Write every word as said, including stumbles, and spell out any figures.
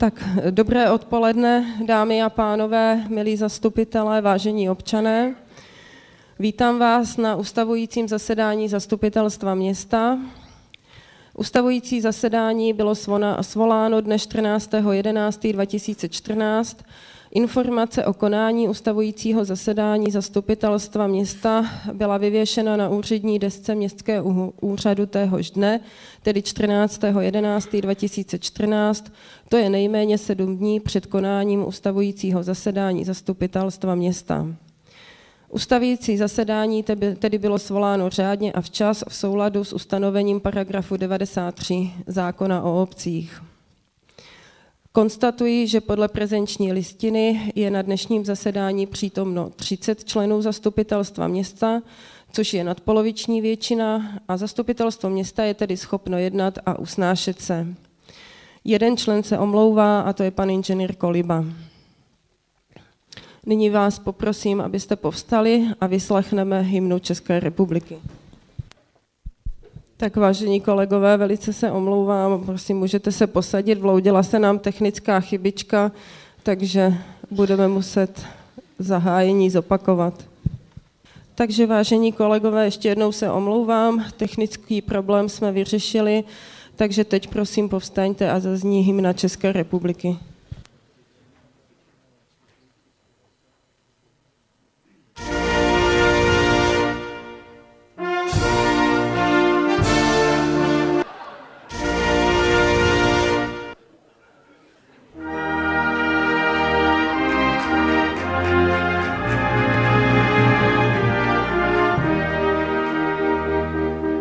Tak dobré odpoledne, dámy a pánové, milí zastupitelé, vážení občané. Vítám vás na ustavujícím zasedání Zastupitelstva města. Ustavující zasedání bylo svoláno dne čtrnáctého jedenáctého dva tisíce čtrnáct. Informace o konání ustavujícího zasedání Zastupitelstva města byla vyvěšena na úřední desce Městského úřadu téhož dne, tedy čtrnáctého jedenáctého dva tisíce čtrnáct. To je nejméně sedm dní před konáním ustavujícího zasedání Zastupitelstva města. Ustavující zasedání tedy bylo svoláno řádně a včas v souladu s ustanovením paragrafu devadesát tři zákona o obcích. Konstatuji, že podle prezenční listiny je na dnešním zasedání přítomno třicet členů zastupitelstva města, což je nadpoloviční většina, a zastupitelstvo města je tedy schopno jednat a usnášet se. Jeden člen se omlouvá, a to je pan inženýr Koliba. Nyní vás poprosím, abyste povstali a vyslechneme hymnu České republiky. Tak vážení kolegové, velice se omlouvám, prosím, můžete se posadit, vloudila se nám technická chybička, takže budeme muset zahájení zopakovat. Takže vážení kolegové, ještě jednou se omlouvám, technický problém jsme vyřešili, takže teď prosím povstaňte a zazní hymna České republiky.